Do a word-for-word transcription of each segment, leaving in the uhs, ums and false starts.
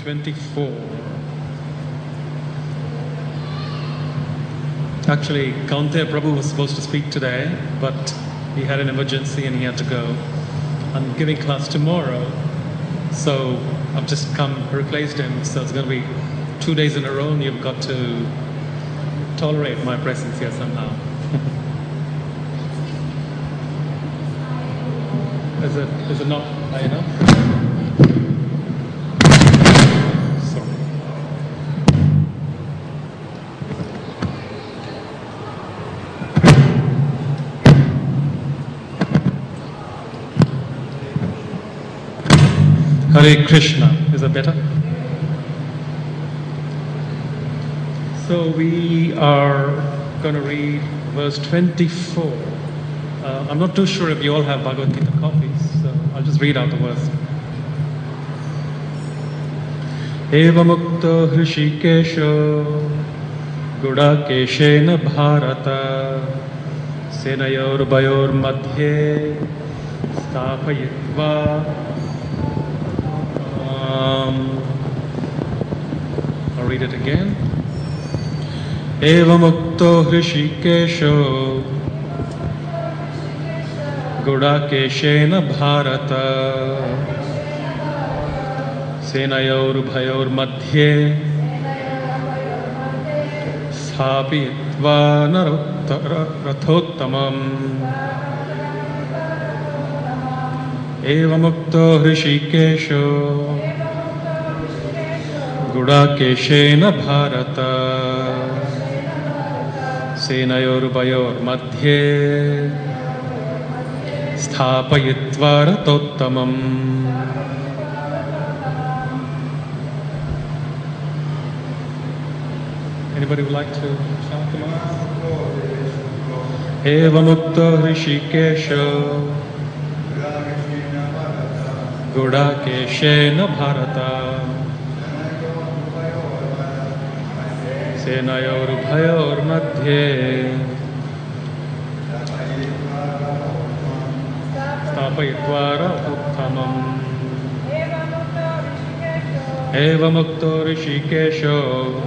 twenty-four. Actually, Kaunteya Prabhu was supposed to speak today, but he had an emergency and he had to go. I'm giving class tomorrow, so I've just come, replaced him, so it's going to be two days in a row and you've got to tolerate my presence here somehow. Is it, is it not high enough? Sorry. Hare Krishna. Is that better? So we are going to read verse twenty-four. Uh, I'm not too sure if you all have Bhagavad Gita copies, so I'll just read out the verse. Evamukta Hrishikesho Gudakeshena Bharata Senayor Bayor Madhye Stapayitva. Um, I'll read it again. Evamukta Hrishikesho Gudakeshena Bharata Senayor Bhayor Madhye Sthapitva Rathottamam. Evamukta Hrishikesho Gudakeshena Bharata Senayor Bayor Madhye Sthapayitva Rathottamam. Anybody would like to chant the mantra? Evamukta Hrishikesho Gudakeshena Bharata Senayor Bhayor Madhye Stapayitva Rathottamam. Evamukta Hrishikesho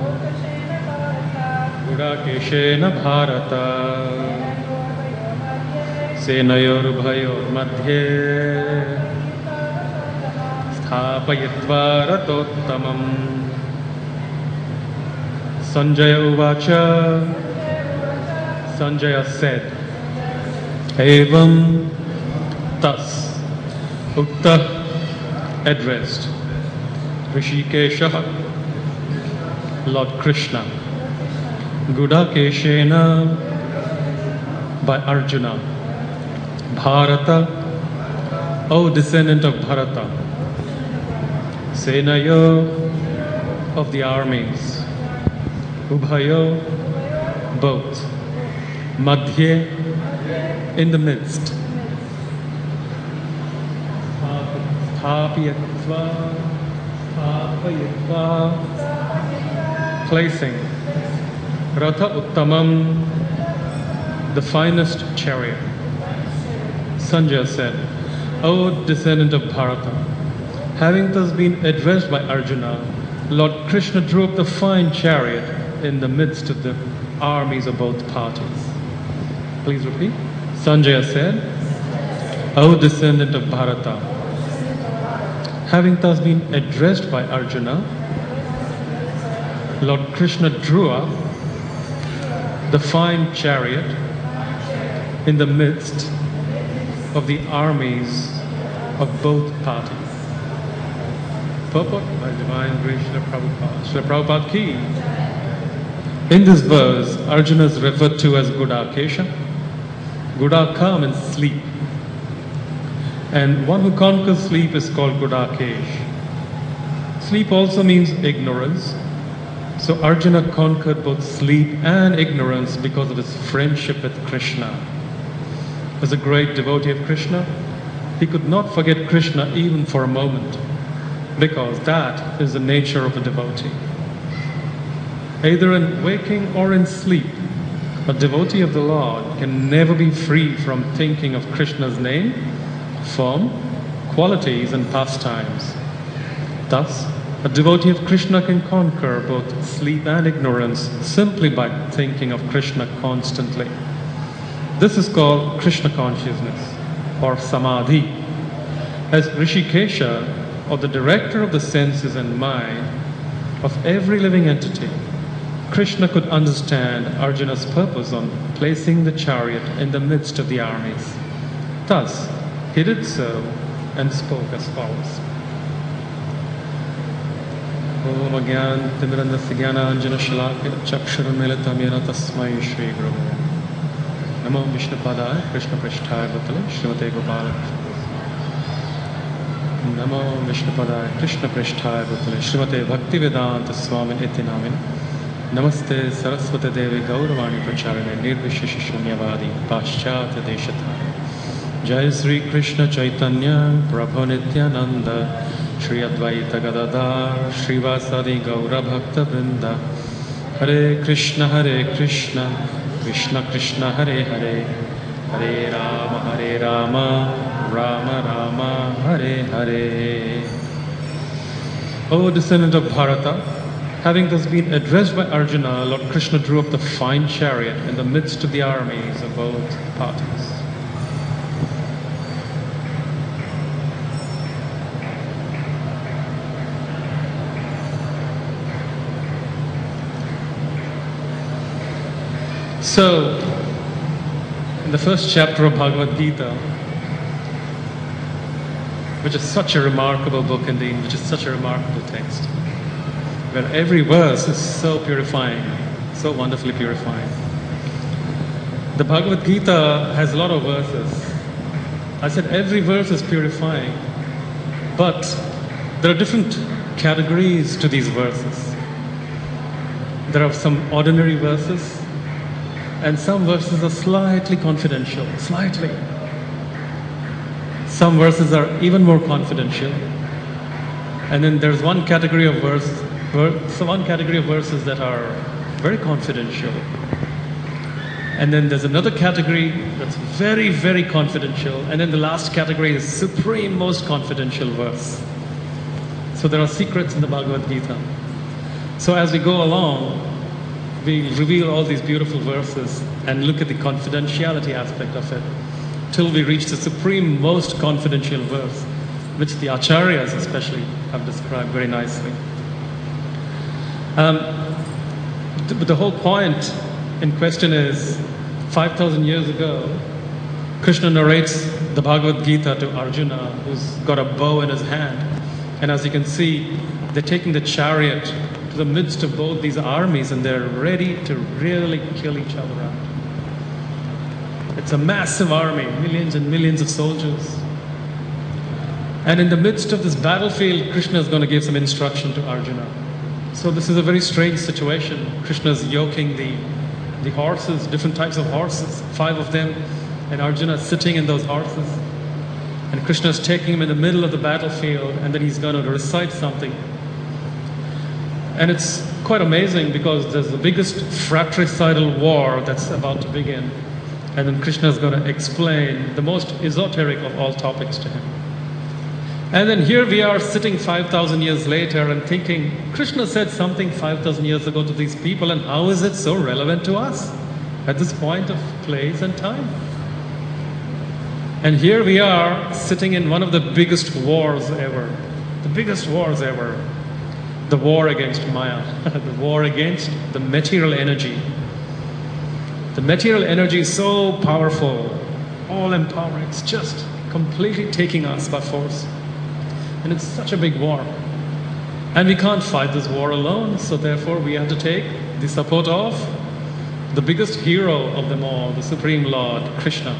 Gudakeshena Bharata Senayor Bhayor Madhye Sthapayitva Rathottamam. Sanjaya Uvacha. Sanjaya said, Evam, thus, Ukta, addressed, Hrishikesha, Lord Krishna, Gudakeshena, by Arjuna, Bharata, O descendant of Bharata, Senayo, of the armies, Ubhayo, both, Madhye, in the midst, Sthapayitva, Sthapayitva, placing, Ratha Uttamam, the finest chariot. Sanjaya said, O descendant of Bharata, having thus been addressed by Arjuna, Lord Krishna drew up the fine chariot in the midst of the armies of both parties. Please repeat. Sanjaya said, O descendant of Bharata, having thus been addressed by Arjuna, Lord Krishna drew up the fine chariot in the midst of the armies of both parties. Purport by Divine Grace Srila Prabhupada. Srila Prabhupada Ki. In this verse, Arjuna is referred to as Gudakesha. Gudaka means sleep. And one who conquers sleep is called Gudakesh. Sleep also means ignorance. So Arjuna conquered both sleep and ignorance because of his friendship with Krishna. As a great devotee of Krishna, he could not forget Krishna even for a moment, because that is the nature of a devotee. Either in waking or in sleep, a devotee of the Lord can never be free from thinking of Krishna's name, form, qualities and pastimes. Thus, A devotee of Krishna can conquer both sleep and ignorance simply by thinking of Krishna constantly. This is called Krishna consciousness or samadhi. As Rishikesha, or the director of the senses and mind of every living entity, Krishna could understand Arjuna's purpose on placing the chariot in the midst of the armies. Thus, he did so and spoke as follows. Om Agyan Timirandasya Jnana Shalakya Chakshurunmilitam Yena Tasmai Shri Gurave Namo Vishnupadaya Krishna Prishtaya Bhutale Srimate Gopala Namo Vishnupadaya Krishna Prishtaya Bhutale Srimate Bhaktivedanta Swamin Iti Namin Namaste Saraswati Devi Gauravani Pracharine Nirvishesh Shunyavadi Paschatya Deshataya Jai Sri Krishna Chaitanya Prabhu Nityananda Shri Advaita Gadadhar Srivasadi Gaura Bhakta Vrinda Hare Krishna Hare Krishna Krishna Krishna Hare Hare Hare Rama Hare Rama Rama Rama Hare Hare. O descendant of Bharata, having thus been addressed by Arjuna, Lord Krishna drew up the fine chariot in the midst of the armies of both parties. So, in the first chapter of Bhagavad Gita, which is such a remarkable book indeed, which is such a remarkable text, where every verse is so purifying, so wonderfully purifying. The Bhagavad Gita has a lot of verses. I said every verse is purifying, but there are different categories to these verses. There are some ordinary verses, and some verses are slightly confidential, slightly. Some verses are even more confidential. And then there's one category of verse, verse, one category of verses that are very confidential. And then there's another category that's very, very confidential. And then the last category is supreme, most confidential verse. So there are secrets in the Bhagavad Gita. So as we go along, we reveal all these beautiful verses and look at the confidentiality aspect of it till we reach the supreme, most confidential verse, which the acharyas especially have described very nicely. Um, th- but the whole point in question is, five thousand years ago, Krishna narrates the Bhagavad Gita to Arjuna, who's got a bow in his hand. And as you can see, they're taking the chariot to the midst of both these armies, and they're ready to really kill each other out. It's a massive army, millions and millions of soldiers. And in the midst of this battlefield, Krishna is going to give some instruction to Arjuna. So this is a very strange situation. Krishna is yoking the, the horses, different types of horses, five of them, and Arjuna is sitting in those horses. And Krishna is taking him in the middle of the battlefield, and then he's going to recite something. And it's quite amazing because there's the biggest fratricidal war that's about to begin. And then Krishna is going to explain the most esoteric of all topics to him. And then here we are sitting five thousand years later and thinking, Krishna said something five thousand years ago to these people, and how is it so relevant to us at this point of place and time? And here we are sitting in one of the biggest wars ever. The biggest wars ever. The war against Maya. The war against the material energy. The material energy is so powerful, all-empowering. It's just completely taking us by force. And it's such a big war. And we can't fight this war alone, so therefore we have to take the support of the biggest hero of them all, the Supreme Lord, Krishna.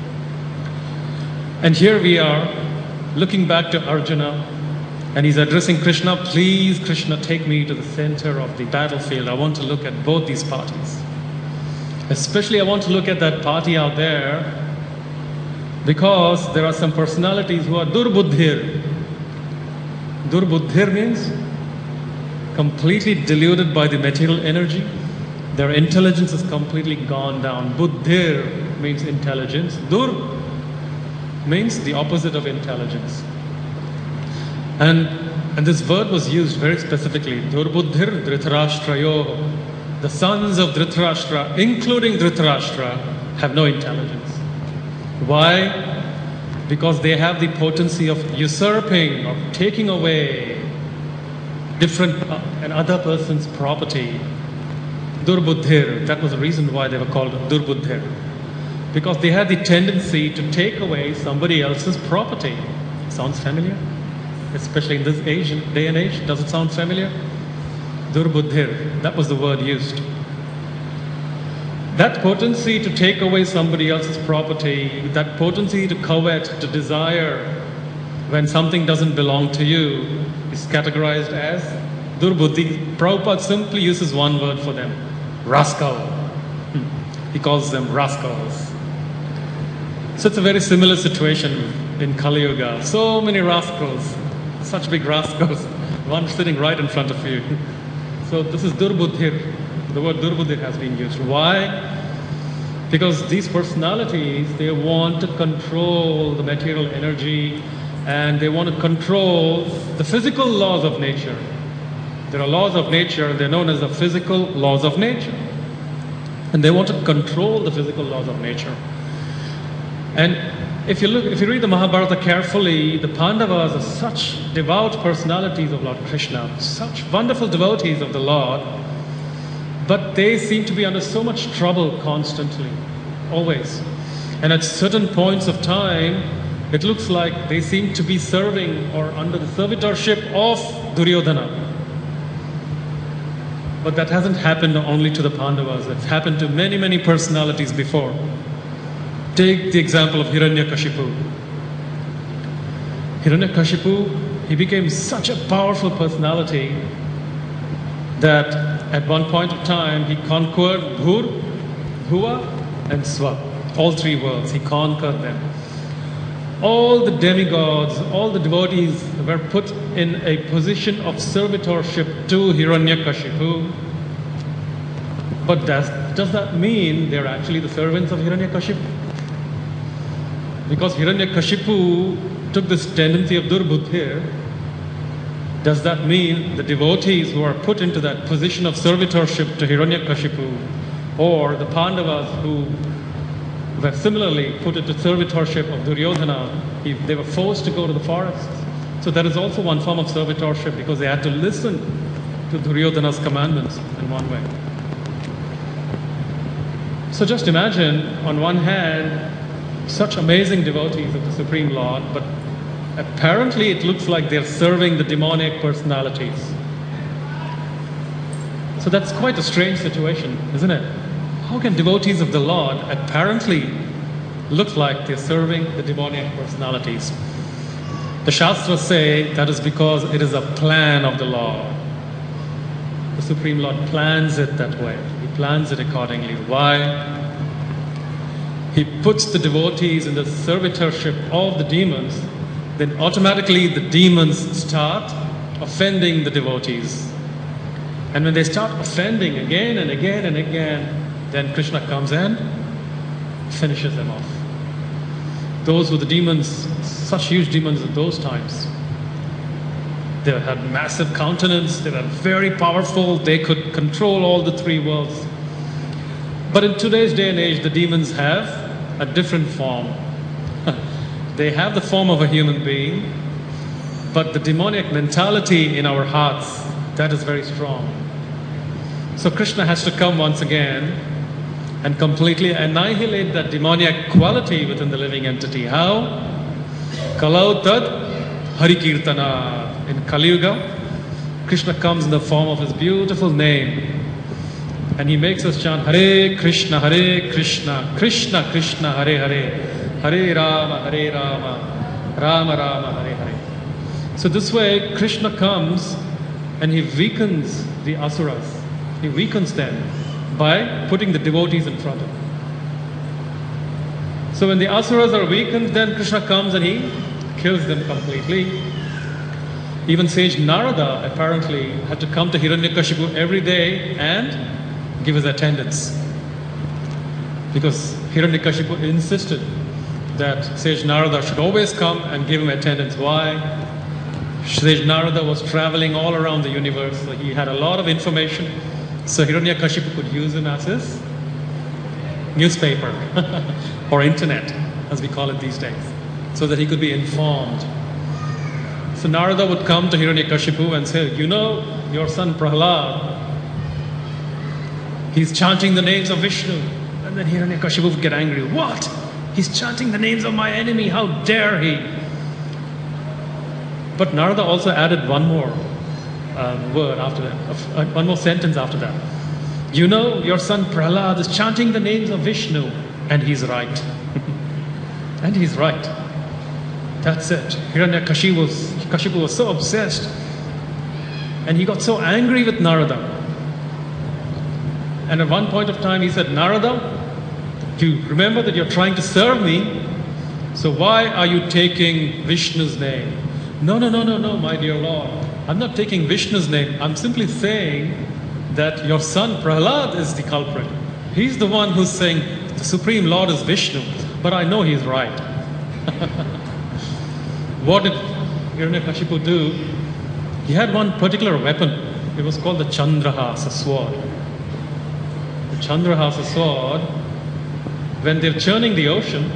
And here we are, looking back to Arjuna, and he's addressing Krishna, please, Krishna, take me to the center of the battlefield. I want to look at both these parties. Especially I want to look at that party out there, because there are some personalities who are durbuddhir. Durbuddhir means completely deluded by the material energy. Their intelligence is completely gone down. Buddhir means intelligence. Dur means the opposite of intelligence. And And this word was used very specifically. Durbuddhir Dhritarashtrayo. The sons of Dhritarashtra, including Dhritarashtra, have no intelligence. Why? Because they have the potency of usurping or taking away different uh, another person's property. Durbuddhir, that was the reason why they were called Durbuddhir. Because they had the tendency to take away somebody else's property. Sounds familiar? Especially in this age, day and age, does it sound familiar? Durbuddhir, that was the word used. That potency to take away somebody else's property, that potency to covet, to desire when something doesn't belong to you, is categorized as Durbuddhi. Prabhupada simply uses one word for them, rascal. He calls them rascals. So it's a very similar situation in Kali Yuga. So many rascals, such big rascals, one sitting right in front of you. So this is Durbuddhir. The word Durbuddhir has been used. Why? Because these personalities, they want to control the material energy and they want to control the physical laws of nature. There are laws of nature, they're known as the physical laws of nature. And they want to control the physical laws of nature. And if you look, if you read the Mahabharata carefully, the Pandavas are such devout personalities of Lord Krishna, such wonderful devotees of the Lord, but they seem to be under so much trouble constantly, always. And at certain points of time, it looks like they seem to be serving or under the servitorship of Duryodhana. But that hasn't happened only to the Pandavas, it's happened to many, many personalities before. Take the example of Hiranyakashipu. Hiranyakashipu, he became such a powerful personality that at one point of time he conquered Bhur, Bhuva and Swa, all three worlds, he conquered them. All the demigods, all the devotees were put in a position of servitorship to Hiranyakashipu. But does, does that mean they're actually the servants of Hiranyakashipu? Because Hiranyakashipu took this tendency of Durbuddhir, does that mean the devotees who are put into that position of servitorship to Hiranyakashipu, or the Pandavas who were similarly put into servitorship of Duryodhana, they were forced to go to the forests? So that is also one form of servitorship because they had to listen to Duryodhana's commandments in one way. So just imagine, on one hand, such amazing devotees of the Supreme Lord, but apparently it looks like they're serving the demonic personalities. So that's quite a strange situation, isn't it? How can devotees of the Lord apparently look like they're serving the demonic personalities? The Shastras say that is because it is a plan of the Lord. The Supreme Lord plans it that way. He plans it accordingly. Why? He puts the devotees in the servitorship of the demons, then automatically the demons start offending the devotees. And when they start offending again and again and again, then Krishna comes and finishes them off. Those were the demons, such huge demons at those times. They had massive countenance, they were very powerful, they could control all the three worlds. But in today's day and age, the demons have a different form. They have the form of a human being, but the demonic mentality in our hearts, that is very strong. So Krishna has to come once again and completely annihilate that demoniac quality within the living entity. How? Kalau tad harikirtana. In Kali Yuga, Krishna comes in the form of his beautiful name. And he makes us chant Hare Krishna, Hare Krishna, Krishna Krishna, Hare Hare, Hare Rama, Hare Rama, Rama Rama, Hare Hare. So this way, Krishna comes and he weakens the asuras. He weakens them by putting the devotees in front of him. So when the asuras are weakened, then Krishna comes and he kills them completely. Even sage Narada apparently had to come to Hiranyakashipu every day and give his attendance, because Hiranyakashipu insisted that sage Narada should always come and give him attendance. Why? Sage Narada was traveling all around the universe, so he had a lot of information. So Hiranyakashipu could use him as his newspaper or internet, as we call it these days, so that he could be informed. So Narada would come to Hiranyakashipu and say, you know, your son Prahlad, he's chanting the names of Vishnu. And then Hiranyakashipu would get angry. What? He's chanting the names of my enemy. How dare he? But Narada also added one more um, word after that, uh, one more sentence after that. You know, your son Prahlad is chanting the names of Vishnu. And he's right. And he's right. That's it. Hiranyakashipu was, Kashipu was so obsessed. And he got so angry with Narada. And at one point of time he said, Narada, you remember that you're trying to serve me, so why are you taking Vishnu's name? No, no, no, no, no, my dear Lord. I'm not taking Vishnu's name. I'm simply saying that your son Prahlad is the culprit. He's the one who's saying the Supreme Lord is Vishnu, but I know he's right. What did Hiranyakashipu do? He had one particular weapon. It was called the Chandrahasa sword. The Chandrahasa sword, when they're churning the ocean,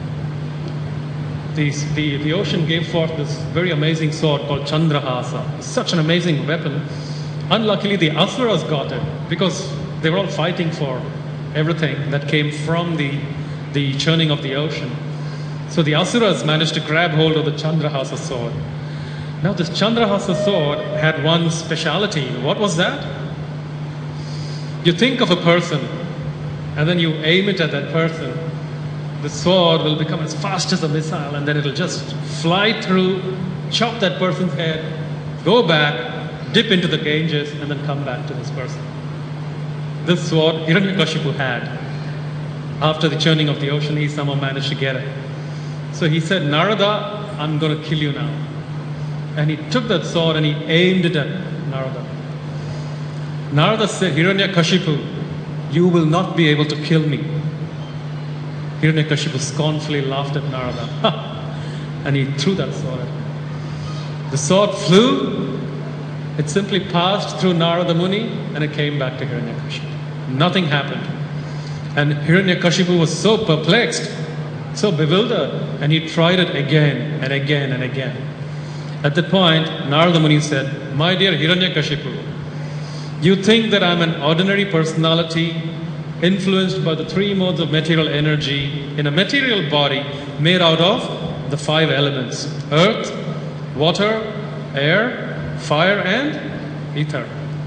the, the, the ocean gave forth this very amazing sword called Chandrahasa. Such an amazing weapon. Unluckily, the Asuras got it because they were all fighting for everything that came from the, the churning of the ocean. So the Asuras managed to grab hold of the Chandrahasa sword. Now this Chandrahasa sword had one speciality. What was that? You think of a person and then you aim it at that person. The sword will become as fast as a missile and then it'll just fly through, chop that person's head, go back, dip into the Ganges and then come back to this person. This sword Hiranyakashipu had. After the churning of the ocean, he somehow managed to get it. So he said, Narada, I'm going to kill you now. And he took that sword and he aimed it at Narada. Narada said, Hiranyakashipu, you will not be able to kill me. Hiranyakashipu scornfully laughed at Narada. And he threw that sword at him. The sword flew, it simply passed through Narada Muni and it came back to Hiranyakashipu. Nothing happened. And Hiranyakashipu was so perplexed, so bewildered, and he tried it again and again and again. At that point, Narada Muni said, my dear Hiranyakashipu, you think that I'm an ordinary personality influenced by the three modes of material energy in a material body made out of the five elements: earth, water, air, fire, and ether.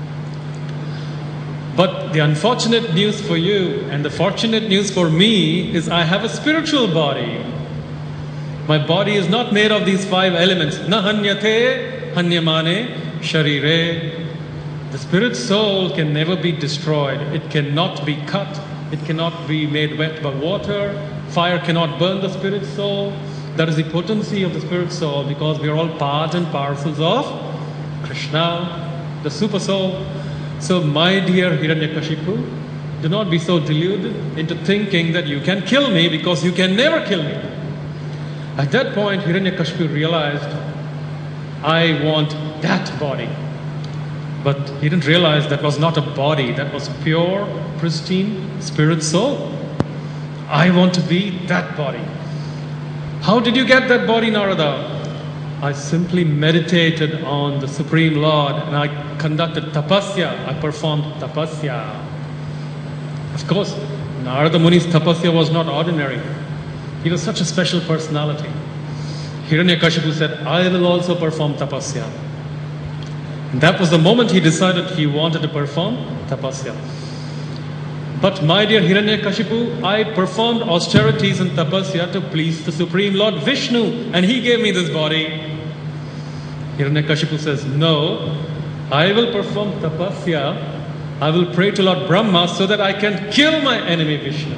But the unfortunate news for you and the fortunate news for me is I have a spiritual body. My body is not made of these five elements. Na hanyate hanyamane sharire. The spirit soul can never be destroyed. It cannot be cut. It cannot be made wet by water. Fire cannot burn the spirit soul. That is the potency of the spirit soul, because we are all part and parcels of Krishna, the super soul. So my dear Hiranyakashipu, do not be so deluded into thinking that you can kill me, because you can never kill me. At that point, Hiranyakashipu realized, I want that body. But he didn't realize that was not a body, that was pure, pristine spirit soul. I want to be that body. How did you get that body, Narada? I simply meditated on the Supreme Lord and I conducted tapasya. I performed tapasya. Of course, Narada Muni's tapasya was not ordinary. He was such a special personality. Hiranyakashipu said, I will also perform tapasya. And that was the moment he decided he wanted to perform tapasya. But my dear Hiranyakashipu, I performed austerities and tapasya to please the Supreme Lord Vishnu, and he gave me this body. Hiranyakashipu says, no, I will perform tapasya, I will pray to Lord Brahma so that I can kill my enemy Vishnu.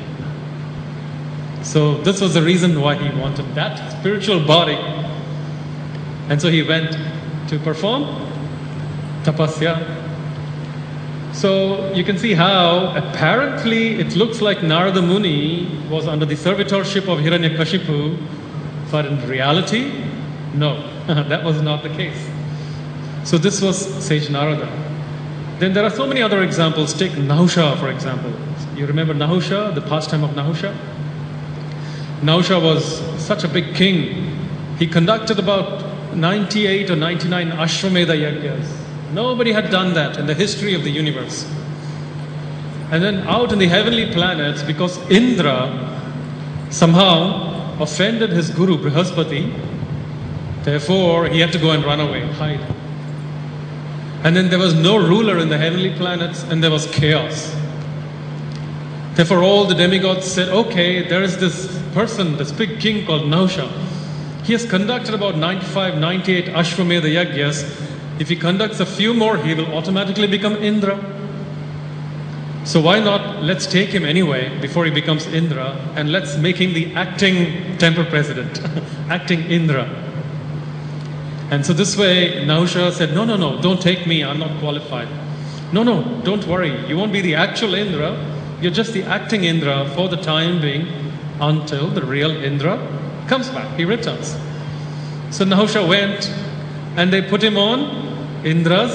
So this was the reason why he wanted that spiritual body. And so he went to perform tapasya. So you can see how apparently it looks like Narada Muni was under the servitorship of Hiranyakashipu, but in reality, no, that was not the case. So this was sage Narada. Then there are so many other examples. Take Nahusha, for example. You remember Nahusha, the pastime of Nahusha? Nahusha was such a big king. He conducted about ninety-eight or ninety-nine Ashwamedha Yajnas. Nobody had done that in the history of the universe. And then out in the heavenly planets, because Indra somehow offended his guru Brihaspati, therefore he had to go and run away, hide. And then there was no ruler in the heavenly planets, and there was chaos. Therefore all the demigods said, okay, there is this person, this big king called Nahusha. He has conducted about ninety-five, ninety-eight Ashwamedha Yajnas. If he conducts a few more, he will automatically become Indra. So why not, let's take him anyway before he becomes Indra, and let's make him the acting temple president, acting Indra. And so this way, Nahusha said, no, no, no, don't take me, I'm not qualified. No, no, don't worry, you won't be the actual Indra, you're just the acting Indra for the time being until the real Indra comes back, he returns. So Nahusha went and they put him on Indra's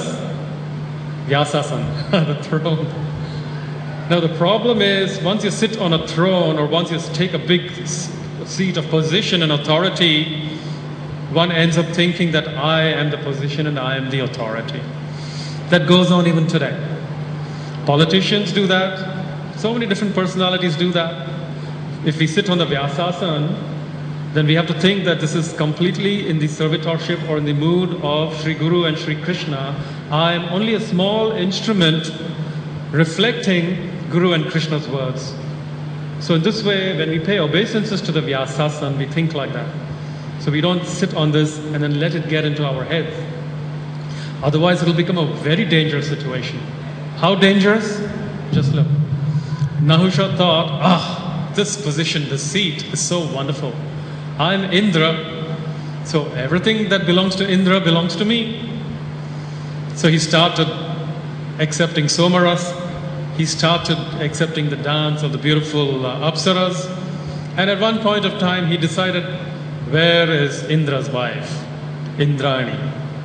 Vyasasana, the throne. Now the problem is, once you sit on a throne or once you take a big seat of position and authority, one ends up thinking that I am the position and I am the authority. That goes on even today. Politicians do that. So many different personalities do that. If we sit on the Vyasasana, then we have to think that this is completely in the servitorship or in the mood of Sri Guru and Sri Krishna. I am only a small instrument reflecting Guru and Krishna's words. So in this way, when we pay obeisances to the Vyasasana, we think like that. So we don't sit on this and then let it get into our heads. Otherwise, it will become a very dangerous situation. How dangerous? Just look. Nahusha thought, ah, this position, this seat is so wonderful. I'm Indra, so everything that belongs to Indra belongs to me. So he started accepting Somaras. He started accepting the dance of the beautiful uh, Apsaras. And at one point of time, he decided, where is Indra's wife, Indrani?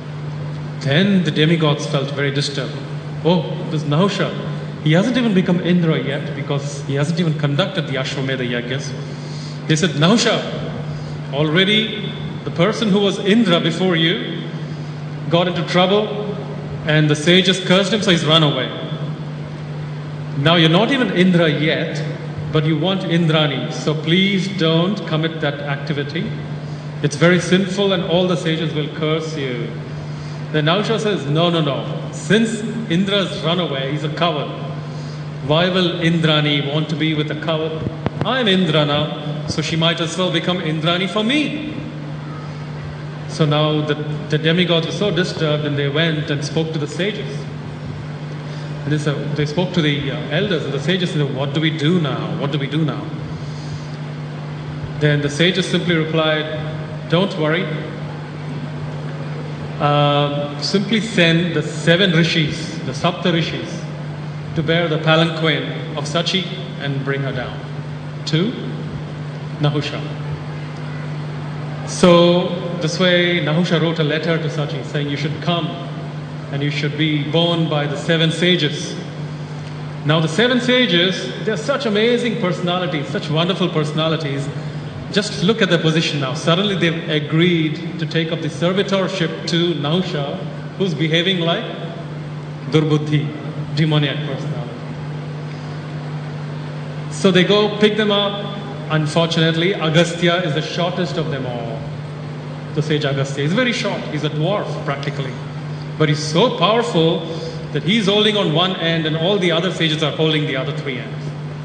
Then the demigods felt very disturbed. Oh, this Nahusha, he hasn't even become Indra yet because he hasn't even conducted the Ashwamedha Yajnas. They said, Nahusha, already the person who was Indra before you got into trouble and the sages cursed him, so he's run away. Now you're not even Indra yet, but you want Indrani, so please don't commit that activity. It's very sinful and all the sages will curse you. Then Nahusha says, no, no, no. Since Indra's run away, he's a coward. Why will Indrani want to be with a coward? I'm Indra now, so she might as well become Indrani for me. So now the, the demigods were so disturbed and they went and spoke to the sages. And they, said, they spoke to the uh, elders and the sages said, what do we do now? What do we do now? Then the sages simply replied, don't worry. Uh, simply send the seven rishis, the Sapta rishis, to bear the palanquin of Sachi and bring her down to Nahusha. So this way Nahusha wrote a letter to Sachi saying you should come and you should be borne by the seven sages. Now the seven sages, they're such amazing personalities, such wonderful personalities. Just look at their position now. Suddenly they've agreed to take up the servitorship to Nahusha, who's behaving like Durbuddhi, demoniac personality. So they go pick them up. Unfortunately, Agastya is the shortest of them all. The sage Agastya is very short. He's a dwarf practically. But he's so powerful that he's holding on one end and all the other sages are holding the other three ends.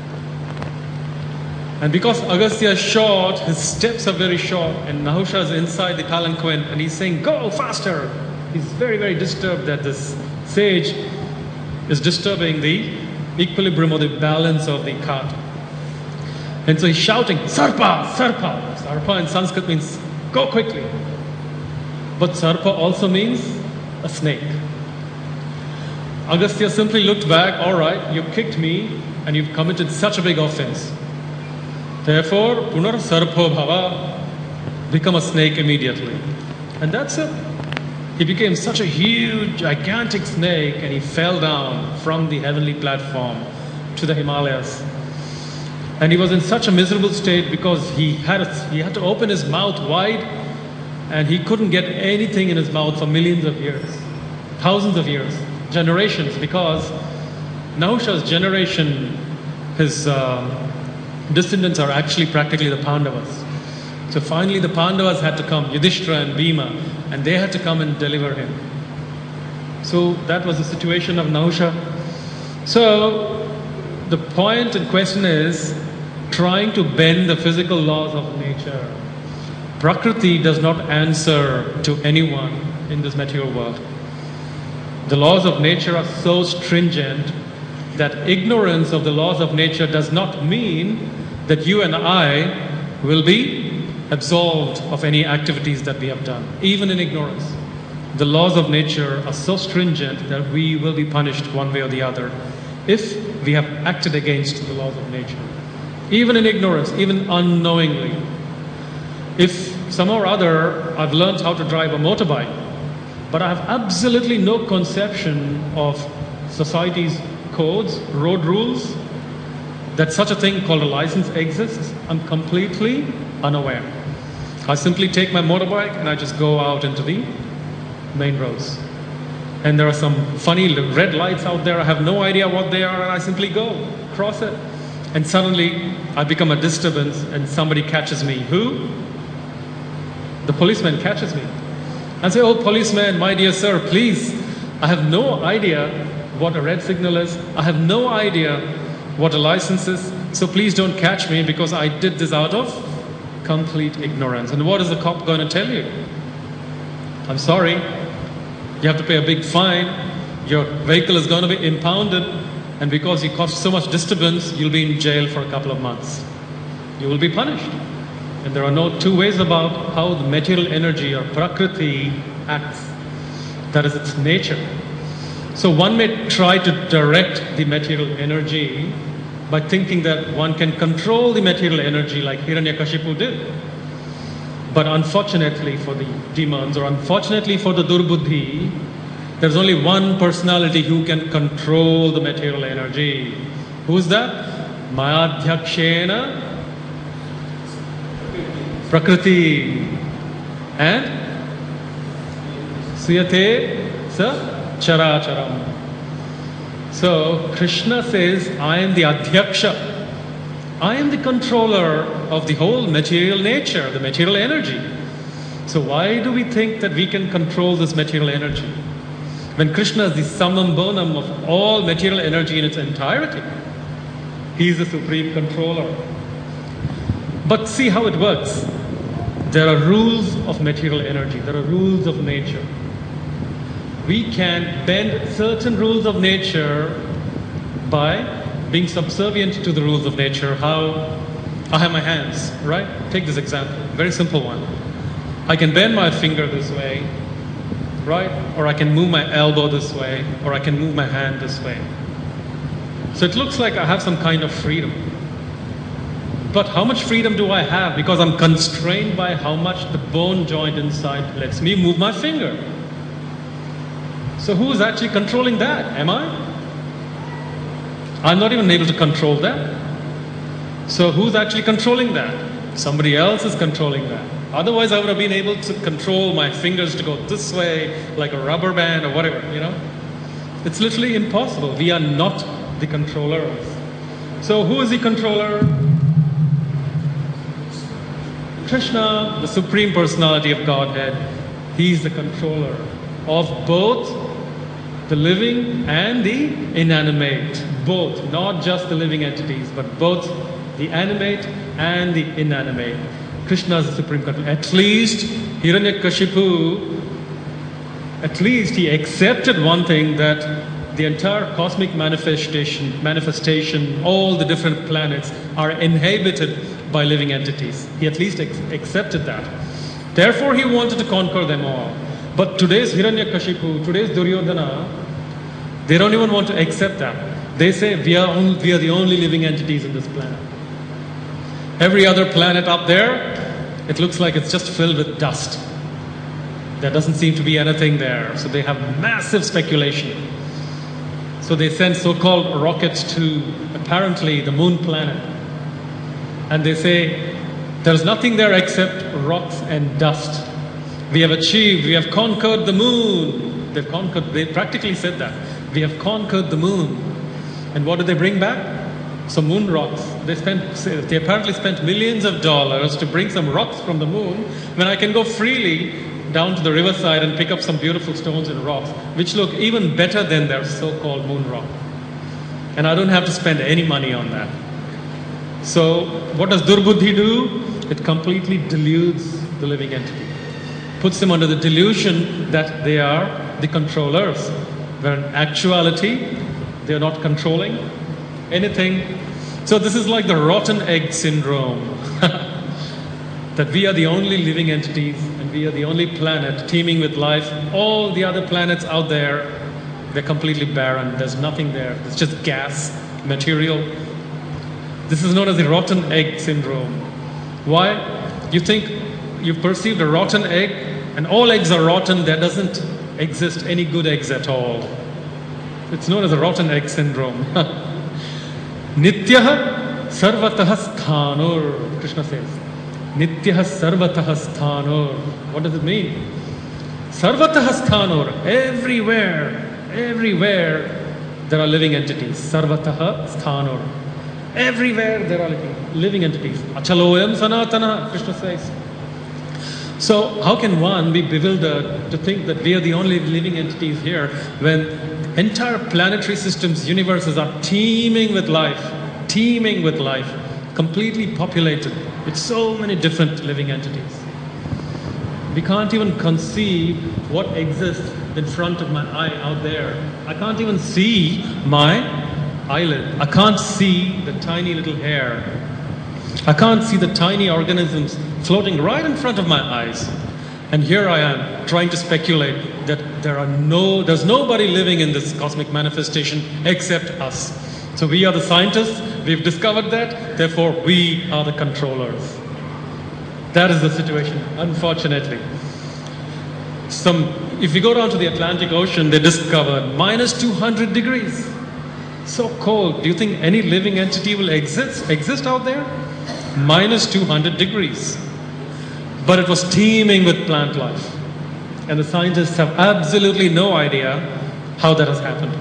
And because Agastya is short, his steps are very short, and Nahusha is inside the palanquin and he's saying, go faster! He's very, very disturbed that this sage is disturbing the equilibrium or the balance of the cart. And so he's shouting, Sarpa! Sarpa! Sarpa in Sanskrit means go quickly. But Sarpa also means a snake. Agastya simply looked back, all right, you kicked me and you've committed such a big offense. Therefore, Punar Sarpo Bhava, become a snake immediately. And that's it. He became such a huge, gigantic snake, and he fell down from the heavenly platform to the Himalayas. And he was in such a miserable state because he had, a, he had to open his mouth wide, and he couldn't get anything in his mouth for millions of years, thousands of years, generations, because Nahusha's generation, his uh, descendants are actually practically the Pandavas. So finally the Pandavas had to come, Yudhishthira and Bhima, and they had to come and deliver him. So that was the situation of Nahusha. So the point in question is trying to bend the physical laws of nature. Prakriti does not answer to anyone in this material world. The laws of nature are so stringent that ignorance of the laws of nature does not mean that you and I will be absolved of any activities that we have done, even in ignorance. The laws of nature are so stringent that we will be punished one way or the other if we have acted against the laws of nature, even in ignorance, even unknowingly. If somehow or other I've learned how to drive a motorbike, but I have absolutely no conception of society's codes, road rules, that such a thing called a license exists, I'm completely unaware. I simply take my motorbike and I just go out into the main roads. And there are some funny red lights out there, I have no idea what they are, and I simply go, cross it. And suddenly I become a disturbance and somebody catches me. Who? The policeman catches me. I say, oh policeman, my dear sir, please, I have no idea what a red signal is. I have no idea what a license is. So please don't catch me because I did this out of complete ignorance. And what is the cop going to tell you? I'm sorry, you have to pay a big fine. Your vehicle is going to be impounded. And because you caused so much disturbance, you'll be in jail for a couple of months. You will be punished. And there are no two ways about how the material energy or Prakriti acts. That is its nature. So one may try to direct the material energy by thinking that one can control the material energy like Hiranyakashipu did. But unfortunately for the demons, or unfortunately for the Durbuddhi, there's only one personality who can control the material energy. Who's that? Mayadhyakshena Prakriti and Suyate Sa Characharam. So Krishna says, I am the Adhyaksha. I am the controller of the whole material nature, the material energy. So why do we think that we can control this material energy? When Krishna is the summum bonum of all material energy in its entirety, he is the supreme controller. But see how it works. There are rules of material energy. There are rules of nature. We can bend certain rules of nature by being subservient to the rules of nature. How? I have my hands, right? Take this example, very simple one. I can bend my finger this way, right? Or I can move my elbow this way, or I can move my hand this way. So it looks like I have some kind of freedom. But how much freedom do I have? Because I'm constrained by how much the bone joint inside lets me move my finger. So who is actually controlling that? Am I? I'm not even able to control that. So who's actually controlling that? Somebody else is controlling that. Otherwise I would have been able to control my fingers to go this way, like a rubber band or whatever, you know. It's literally impossible. We are not the controllers. So who is the controller? Krishna, the Supreme Personality of Godhead. He's the controller of both the living and the inanimate. Both, not just the living entities, but both the animate and the inanimate. Krishna is the Supreme Controller. At least Hiranyakashipu, at least he accepted one thing, that the entire cosmic manifestation, manifestation, all the different planets are inhabited by living entities. He at least ex- accepted that. Therefore he wanted to conquer them all. But today's Hiranyakashipu, today's Duryodhana, they don't even want to accept that. They say we are, only, we are the only living entities in this planet. Every other planet up there, it looks like it's just filled with dust. There doesn't seem to be anything there. So they have massive speculation. So they send so-called rockets to apparently the moon planet. And they say, there's nothing there except rocks and dust. We have achieved, we have conquered the moon. They've conquered, they practically said that. We have conquered the moon. And what did they bring back? Some moon rocks. They spent, they apparently spent millions of dollars to bring some rocks from the moon, when I can go freely down to the riverside and pick up some beautiful stones and rocks, which look even better than their so-called moon rock. And I don't have to spend any money on that. So what does Durbuddhi do? It completely deludes the living entity. Puts them under the delusion that they are the controllers, where in actuality, they are not controlling anything. So this is like the rotten egg syndrome. That we are the only living entities and we are the only planet teeming with life. All the other planets out there, they're completely barren. There's nothing there. It's just gas, material. This is known as the rotten egg syndrome. Why? You think you've perceived a rotten egg and all eggs are rotten. There doesn't exist any good eggs at all. It's known as the rotten egg syndrome. Nityaha sarvataha sthanur, Krishna says. Nityaha sarvataha sthanur. What does it mean? Sarvataha sthanur. Everywhere, everywhere there are living entities. Sarvataha sthanur. Everywhere there are living, living entities. Achaloyam sanatana, Krishna says. So how can one be bewildered to think that we are the only living entities here when entire planetary systems, universes are teeming with life, teeming with life, completely populated with so many different living entities. We can't even conceive what exists in front of my eye out there. I can't even see my eyelid. I can't see the tiny little hair. I can't see the tiny organisms floating right in front of my eyes. And here I am trying to speculate that there are no, there's nobody living in this cosmic manifestation except us. So we are the scientists, we've discovered that, therefore we are the controllers. That is the situation, unfortunately. Some, if you go down to the Atlantic Ocean, they discovered minus two hundred degrees. So cold. Do you think any living entity will exist, exist out there? Minus two hundred degrees. But it was teeming with plant life. And the scientists have absolutely no idea how that has happened.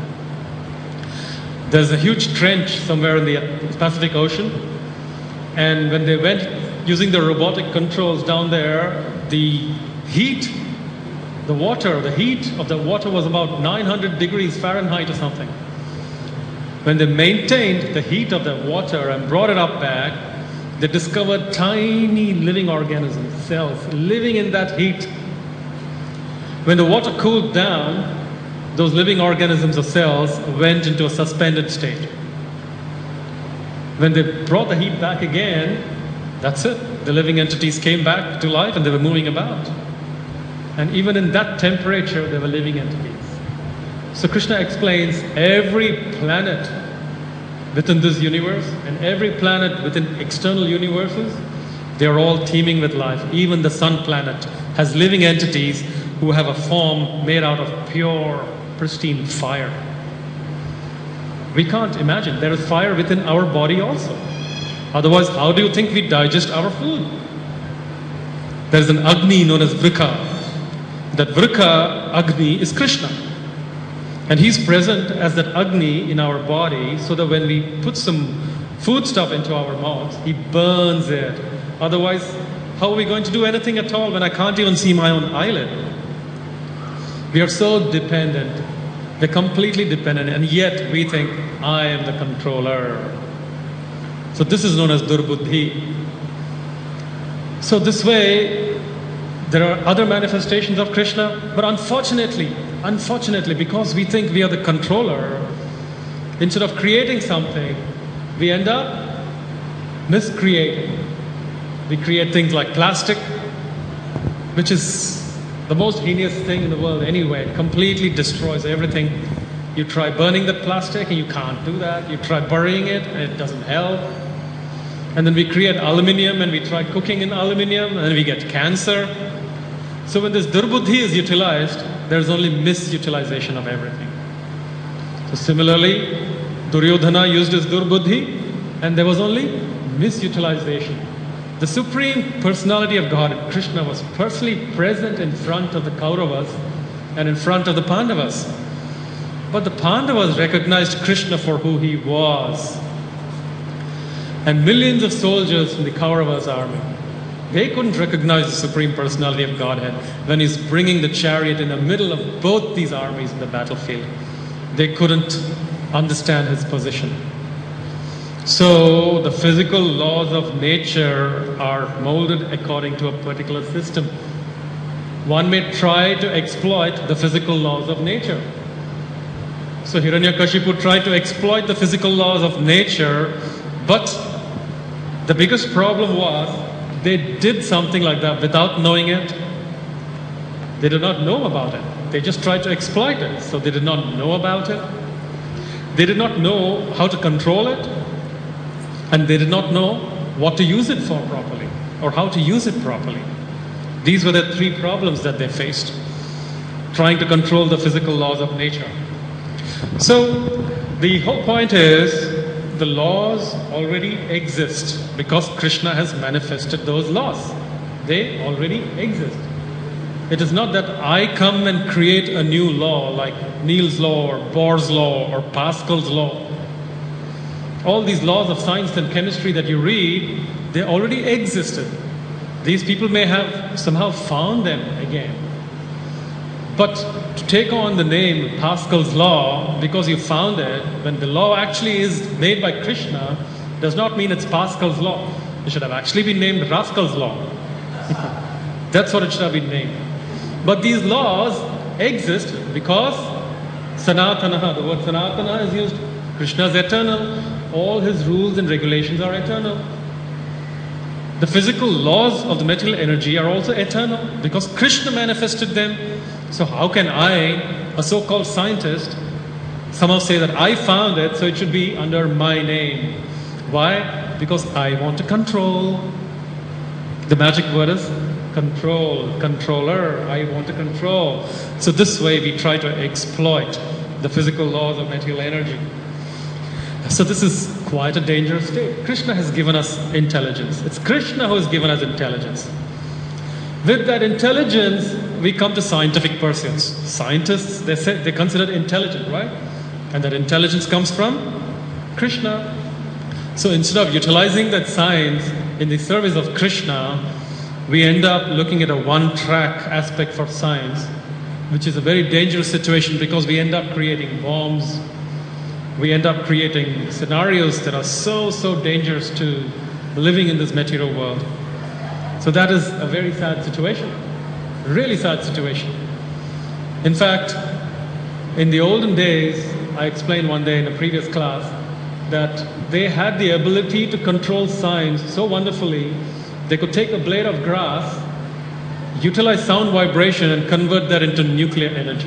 There's a huge trench somewhere in the Pacific Ocean. And when they went using the robotic controls down there, the heat, the water, the heat of the water was about nine hundred degrees Fahrenheit or something. When they maintained the heat of the water and brought it up back, they discovered tiny living organisms, cells, living in that heat. When the water cooled down, those living organisms or cells went into a suspended state. When they brought the heat back again, that's it. The living entities came back to life and they were moving about. And even in that temperature, they were living entities. So Krishna explains every planet within this universe and every planet within external universes, they are all teeming with life. Even the sun planet has living entities who have a form made out of pure, pristine fire. We can't imagine. There is fire within our body also. Otherwise, how do you think we digest our food? There is an Agni known as Vrika. That Vrika, Agni, is Krishna. And he's present as that Agni in our body so that when we put some food stuff into our mouths, he burns it. Otherwise, how are we going to do anything at all when I can't even see my own eyelid? We are so dependent. We're completely dependent, and yet we think, I am the controller. So this is known as Durbuddhi. So this way, there are other manifestations of Krishna, but unfortunately, unfortunately, because we think we are the controller, instead of creating something, we end up miscreating. We create things like plastic, which is the most heinous thing in the world anyway. It completely destroys everything. You try burning the plastic and you can't do that. You try burying it and it doesn't help. And then we create aluminium and we try cooking in aluminium and then we get cancer. So when this durbuddhi is utilized, there's only misutilization of everything. So similarly, Duryodhana used his durbuddhi, and there was only misutilization. The Supreme Personality of God, Krishna, was personally present in front of the Kauravas and in front of the Pandavas. But the Pandavas recognized Krishna for who he was. And millions of soldiers from the Kauravas' army, they couldn't recognize the Supreme Personality of Godhead when he's bringing the chariot in the middle of both these armies in the battlefield. They couldn't understand his position. So the physical laws of nature are molded according to a particular system. One may try to exploit the physical laws of nature. So Hiranyakashipu tried to exploit the physical laws of nature, but the biggest problem was they did something like that without knowing it. They did not know about it. They just tried to exploit it. So they did not know about it. They did not know how to control it. And they did not know what to use it for properly or how to use it properly. These were the three problems that they faced, trying to control the physical laws of nature. So the whole point is the laws already exist because Krishna has manifested those laws. They already exist. It is not that I come and create a new law like Neil's law or Bohr's law or Pascal's law. All these laws of science and chemistry that you read, they already existed. These people may have somehow found them again. But to take on the name Pascal's law because you found it, when the law actually is made by Krishna, does not mean it's Pascal's law. It should have actually been named Rascal's law. That's what it should have been named. But these laws exist because Sanatana, the word Sanatana is used. Krishna is eternal. All his rules and regulations are eternal. The physical laws of the material energy are also eternal because Krishna manifested them. So how can I, a so-called scientist, somehow say that I found it, so it should be under my name? Why? Because I want to control. The magic word is control, controller. I want to control. So this way we try to exploit the physical laws of material energy. So this is quite a dangerous state. Krishna has given us intelligence. It's Krishna who has given us intelligence. With that intelligence, we come to scientific pursuits. Scientists, they say, they're considered intelligent, right? And that intelligence comes from Krishna. So instead of utilizing that science in the service of Krishna, we end up looking at a one-track aspect for science, which is a very dangerous situation because we end up creating bombs. We end up creating scenarios that are so, so dangerous to living in this material world. So that is a very sad situation, really sad situation. In fact, in the olden days, I explained one day in a previous class that they had the ability to control science so wonderfully, they could take a blade of grass, utilize sound vibration and convert that into nuclear energy.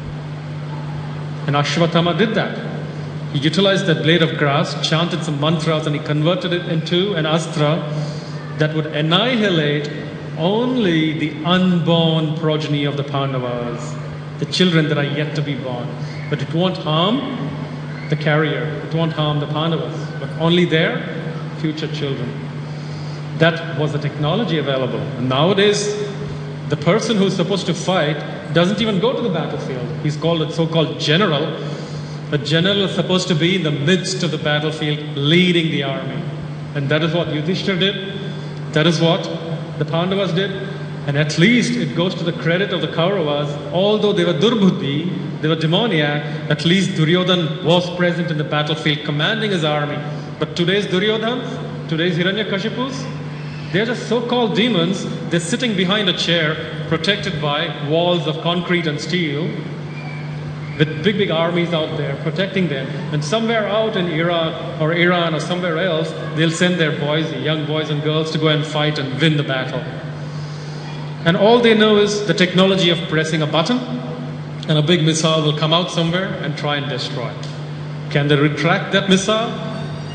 And Ashwatthama did that. He utilized that blade of grass, chanted some mantras, and he converted it into an astra that would annihilate only the unborn progeny of the Pandavas, the children that are yet to be born. But it won't harm the carrier, it won't harm the Pandavas, but only their future children. That was the technology available. And nowadays, the person who's supposed to fight doesn't even go to the battlefield. He's called a so-called general. A general is supposed to be in the midst of the battlefield, leading the army. And that is what Yudhishthira did. That is what the Pandavas did. And at least it goes to the credit of the Kauravas. Although they were durbuddhi, they were demoniac, at least Duryodhan was present in the battlefield, commanding his army. But today's Duryodhans, today's Hiranyakashipus, they're just so-called demons. They're sitting behind a chair, protected by walls of concrete and steel, with big, big armies out there protecting them. And somewhere out in Iraq or Iran or somewhere else, they'll send their boys, the young boys and girls, to go and fight and win the battle. And all they know is the technology of pressing a button, and a big missile will come out somewhere and try and destroy. Can they retract that missile?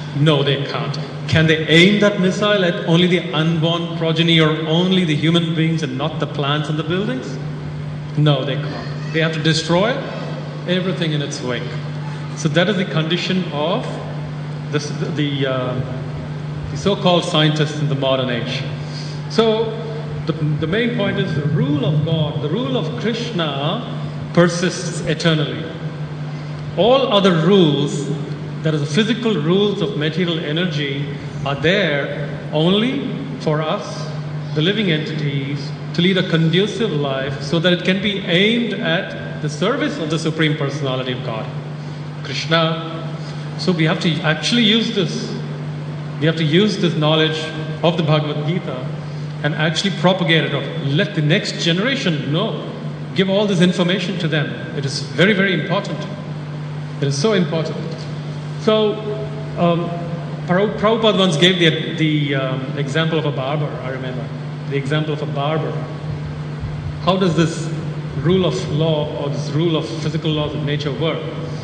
No, they can't. Can they aim that missile at only the unborn progeny or only the human beings and not the plants and the buildings? No, they can't. They have to destroy everything in its wake. So that is the condition of this, the, uh, the so-called scientists in the modern age. So the, the main point is the rule of God, the rule of Krishna persists eternally. All other rules, that is the physical rules of material energy, are there only for us, the living entities, to lead a conducive life so that it can be aimed at the service of the Supreme Personality of God, Krishna. So we have to actually use this. We have to use this knowledge of the Bhagavad Gita and actually propagate it, or let the next generation know. Give all this information to them. It is very, very important. It is so important. So, um, Prabhupada once gave the, the um, example of a barber, I remember. The example of a barber. How does this rule of law or this rule of physical laws of nature work?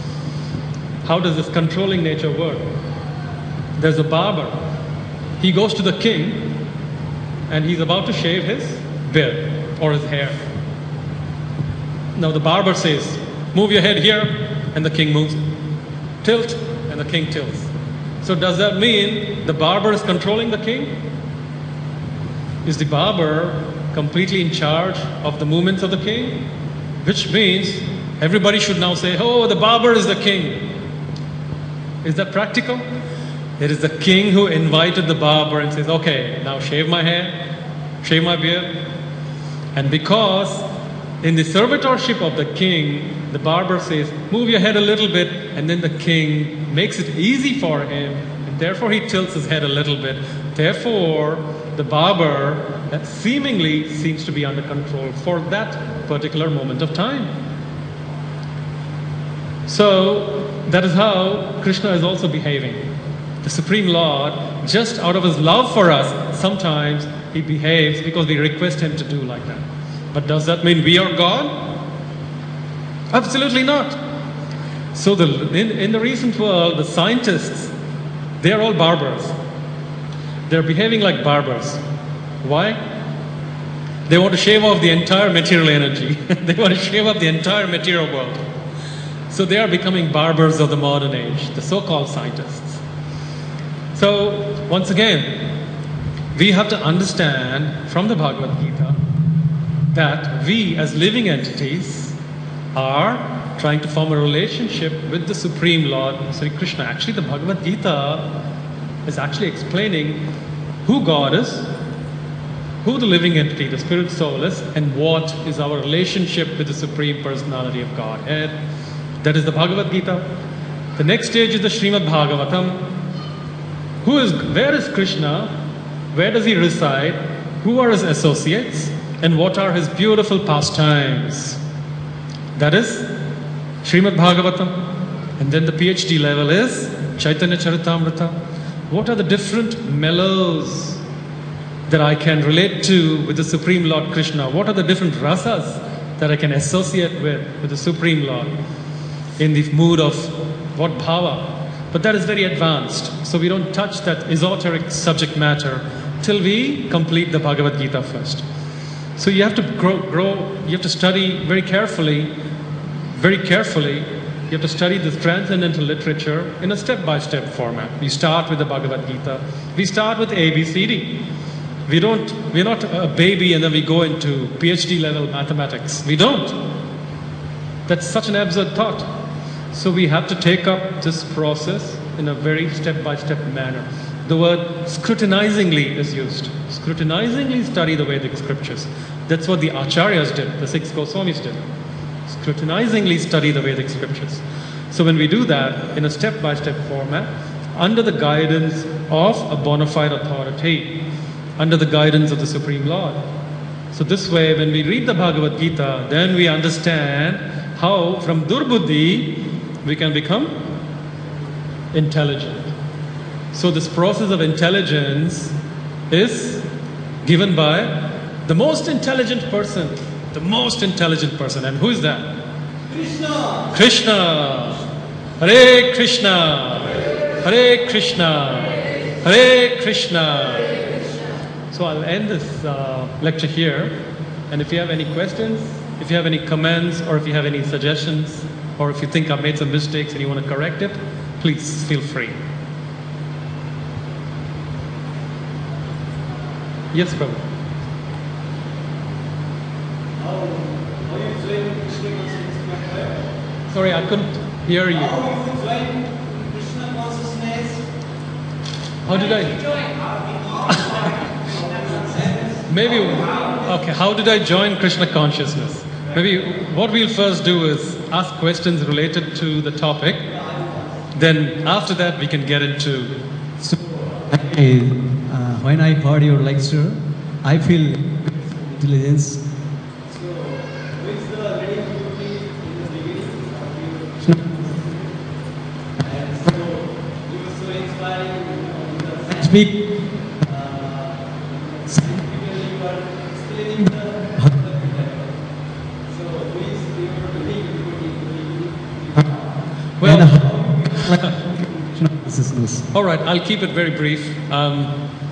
How does this controlling nature work? There's a barber. He goes to the king and he's about to shave his beard or his hair. Now the barber says, move your head here, and the king moves. Tilt, and the king tilts. So does that mean the barber is controlling the king? Is the barber completely in charge of the movements of the king? Which means everybody should now say, oh, the barber is the king. Is that practical? It is the king who invited the barber and says, okay, now shave my hair, shave my beard. And because in the servitorship of the king, the barber says, move your head a little bit, and then the king makes it easy for him, and therefore he tilts his head a little bit. Therefore, the barber seemingly seems to be under control for that particular moment of time. So, that is how Krishna is also behaving. The Supreme Lord, just out of his love for us, sometimes he behaves because we request him to do like that. But does that mean we are God? Absolutely not. So the, in, in the recent world, the scientists, they are all barbers. They're behaving like barbers. Why? They want to shave off the entire material energy. They want to shave off the entire material world. So they are becoming barbers of the modern age, the so-called scientists. So once again, we have to understand from the Bhagavad Gita that we as living entities are trying to form a relationship with the Supreme Lord, Sri Krishna. Actually, the Bhagavad Gita is actually explaining who God is, who the living entity, the spirit soul is, and what is our relationship with the Supreme Personality of Godhead. That is the Bhagavad Gita. The next stage is the Srimad Bhagavatam. Who is, where is Krishna? Where does he reside? Who are his associates? And what are his beautiful pastimes? That is Srimad Bhagavatam. And then the PhD level is Chaitanya Charitamrita. What are the different mellows that I can relate to with the Supreme Lord Krishna? What are the different rasas that I can associate with, with the Supreme Lord in the mood of what bhava? But that is very advanced, so we don't touch that esoteric subject matter till we complete the Bhagavad Gita first. So you have to grow, grow, you have to study very carefully, very carefully, you have to study this transcendental literature in a step-by-step format. We start with the Bhagavad Gita, we start with A B C D. We don't, we're not a baby and then we go into PhD level mathematics. We don't. That's such an absurd thought. So we have to take up this process in a very step-by-step manner. The word scrutinizingly is used. Scrutinizingly study the Vedic scriptures. That's what the Acharyas did, the six Goswamis did. Scrutinizingly study the Vedic scriptures. So when we do that in a step-by-step format, under the guidance of a bona fide authority, under the guidance of the Supreme Lord. So this way, when we read the Bhagavad Gita, then we understand how from Durbuddhi we can become intelligent. So this process of intelligence is given by the most intelligent person, the most intelligent person. And who is that? Krishna. Krishna. Hare Krishna. Hare Krishna, Hare Krishna. So I'll end this uh, lecture here. And if you have any questions, if you have any comments, or if you have any suggestions, or if you think I've made some mistakes and you want to correct it, please feel free. Yes, Prabhu. How how you join Krishna consciousness? Sorry, I couldn't hear you. How you join Krishna consciousness? How did I? Maybe, okay, how did I join Krishna consciousness? Maybe what we'll first do is ask questions related to the topic. Then after that we can get into... So, I, uh, when I heard your lecture, I feel intelligence. So, who is the leading devotee in the beginning? And so, you were so inspiring. You know, Speak. uh, scientifically, you are explaining the Bhagavad. So, who is your leading devotee in the beginning? Well, Consciousness. all right, I'll keep it very brief. Um,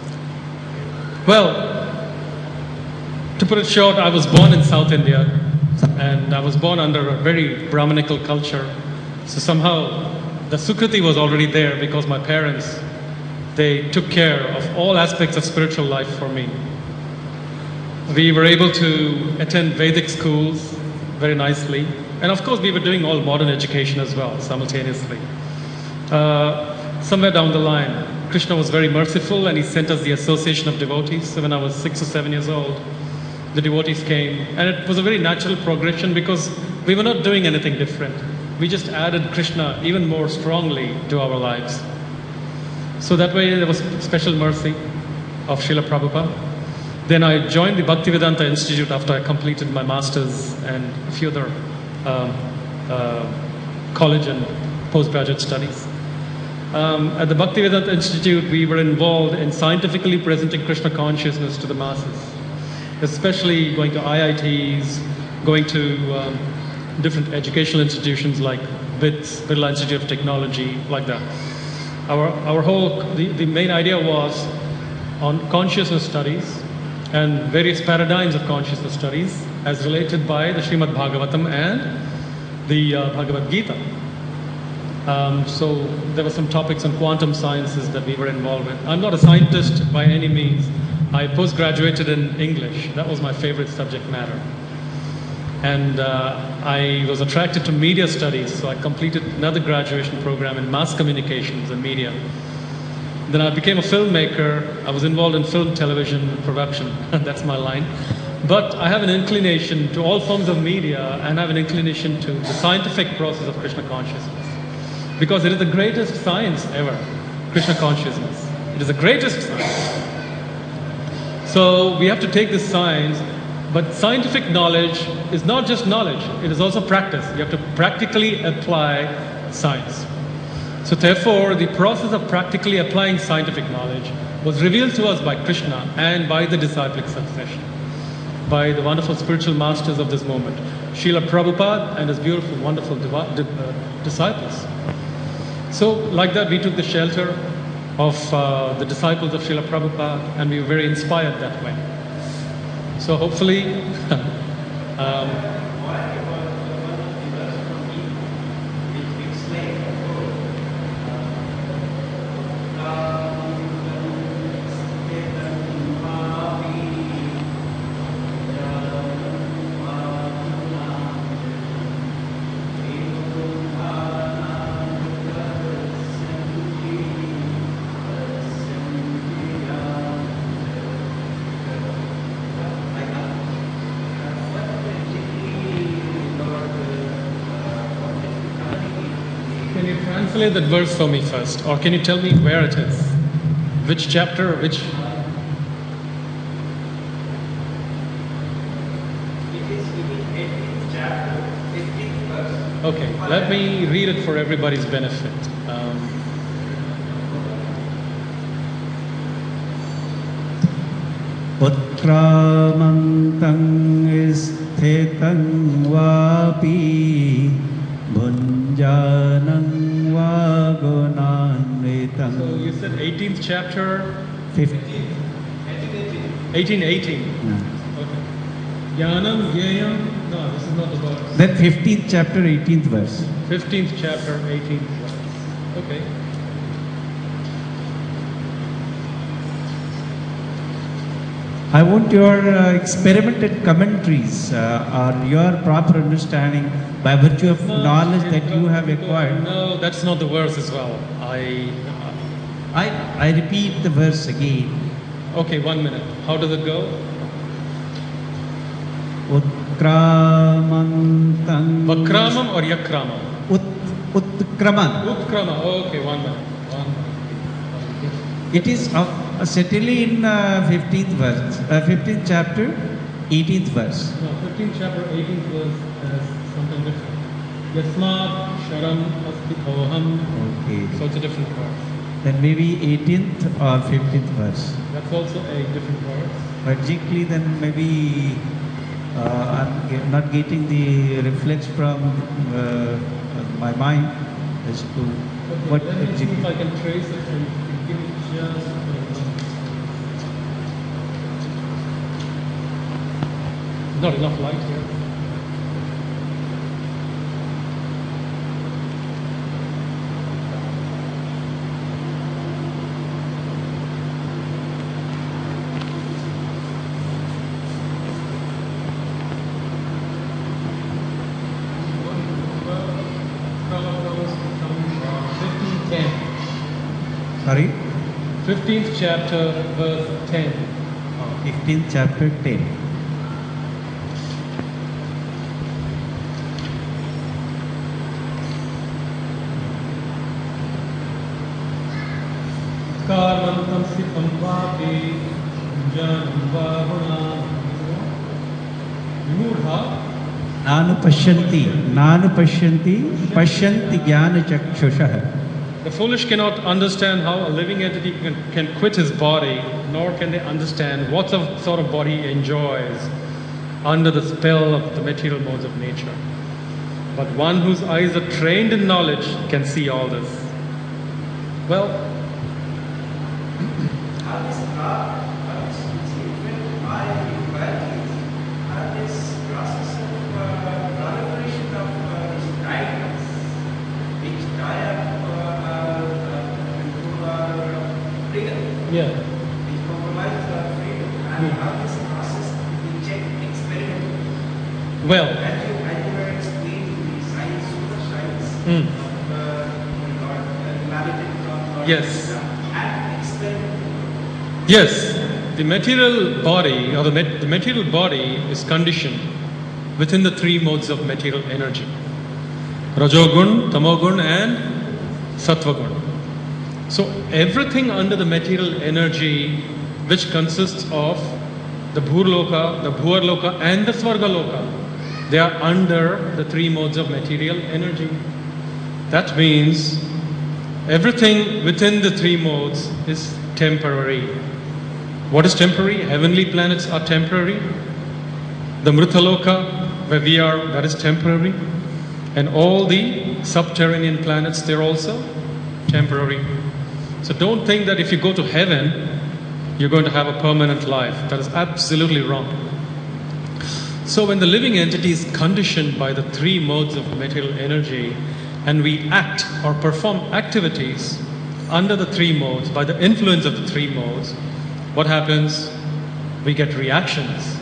well, to put it short, I was born in South India, and I was born under a very Brahminical culture. So somehow the Sukriti was already there because my parents, they took care of all aspects of spiritual life for me. We were able to attend Vedic schools very nicely. And of course, we were doing all modern education as well, simultaneously. Uh, somewhere down the line, Krishna was very merciful and he sent us the Association of Devotees. So when I was six or seven years old, the devotees came. And it was a very natural progression because we were not doing anything different. We just added Krishna even more strongly to our lives. So that way there was special mercy of Srila Prabhupada. Then I joined the Bhaktivedanta Institute after I completed my master's and a few other um, uh, college and postgraduate studies. Um, at the Bhaktivedanta Institute, we were involved in scientifically presenting Krishna consciousness to the masses, especially going to I I Ts, going to um, different educational institutions like B I T S, Birla Institute of Technology, like that. Our, our whole, the, the main idea was on consciousness studies and various paradigms of consciousness studies as related by the Srimad Bhagavatam and the uh, Bhagavad Gita. Um, so there were some topics on quantum sciences that we were involved with. I'm not a scientist by any means. I post-graduated in English. That was my favorite subject matter. And uh, I was attracted to media studies, so I completed another graduation program in mass communications and media. Then I became a filmmaker. I was involved in film, television, production. That's my line. But I have an inclination to all forms of media and I have an inclination to the scientific process of Krishna consciousness. Because it is the greatest science ever, Krishna consciousness. It is the greatest science. So we have to take this science, but scientific knowledge is not just knowledge, it is also practice. You have to practically apply science. So therefore, the process of practically applying scientific knowledge was revealed to us by Krishna and by the disciplic succession, by the wonderful spiritual masters of this moment, Srila Prabhupada and his beautiful, wonderful uh, disciples. So like that, we took the shelter of uh, the disciples of Srila Prabhupada and we were very inspired that way. So hopefully, um, translate that verse for me first, or can you tell me where it is? Which chapter, which... It is in eighteenth chapter, eighteenth verse. Okay, let me read it for everybody's benefit. Um, Utkramantam isthetam vapi bhunjanam vagunanvit Pramantam. So you said eighteenth chapter, fifteen. eighteen eighteen. Yeah. Okay. Jnanam Yeyam. No, this is not the verse. Then fifteenth chapter, eighteenth verse. fifteenth chapter, eighteenth verse. Okay. I want your uh, experimented commentaries uh, or your proper understanding by virtue of No, knowledge it- that you have acquired. No, that's not the verse as well. I. I, I repeat the verse again. Okay, one minute. How does it go? Utkramantam. Vakramam or Yakramam? Ut, utkraman. Utkrama. Okay, one minute. One minute. It is uh, certainly in uh, fifteenth verse, uh, fifteenth chapter, eighteenth verse. No, fifteenth chapter, eighteenth verse has something different. Yasmat Sharam Asti Oham. Okay. So it's a different verse. Then maybe eighteenth or fifteenth verse. That's also a different verse. Logically, then maybe uh, I'm ge- not getting the reflex from uh, my mind as to what Let me see if exactly. I can trace it and give it just a moment. Not enough light here. fifteen ten. Sorry, fifteenth chapter, verse ten. fifteenth chapter ten. Karmantam sitam vapi janam vahunam Vimudha. Nanu pashyanti, nanu pashyanti, pashyanti jnana chakshusha. The foolish cannot understand how a living entity can, can quit his body, nor can they understand what sort sort of body he enjoys under the spell of the material modes of nature. But one whose eyes are trained in knowledge can see all this. Well, Are this are this statement my values? Are this process of uh, proliferation of uh, these diamonds which tie up uh, uh, into our freedom, yeah. which compromise our freedom, and Hmm. how this process we check experiment. Well, As you as you were explaining the science, super science Hmm. of uh, Lord uh, emanated from Lord Yes. Krishna, and experiment. yes, the material body or the, mat- the material body is conditioned within the three modes of material energy: Rajogun, Tamogun, and Sattvagun. So everything under the material energy, which consists of the Bhurloka, the Bhuarloka, and the Svargaloka, they are under the three modes of material energy. That means everything within the three modes is temporary. What is temporary? Heavenly planets are temporary. The Mrutaloka, where we are, that is temporary. And all the subterranean planets, they're also temporary. So don't think that if you go to heaven, you're going to have a permanent life. That is absolutely wrong. So when the living entity is conditioned by the three modes of material energy, and we act or perform activities under the three modes, by the influence of the three modes, what happens? We get reactions.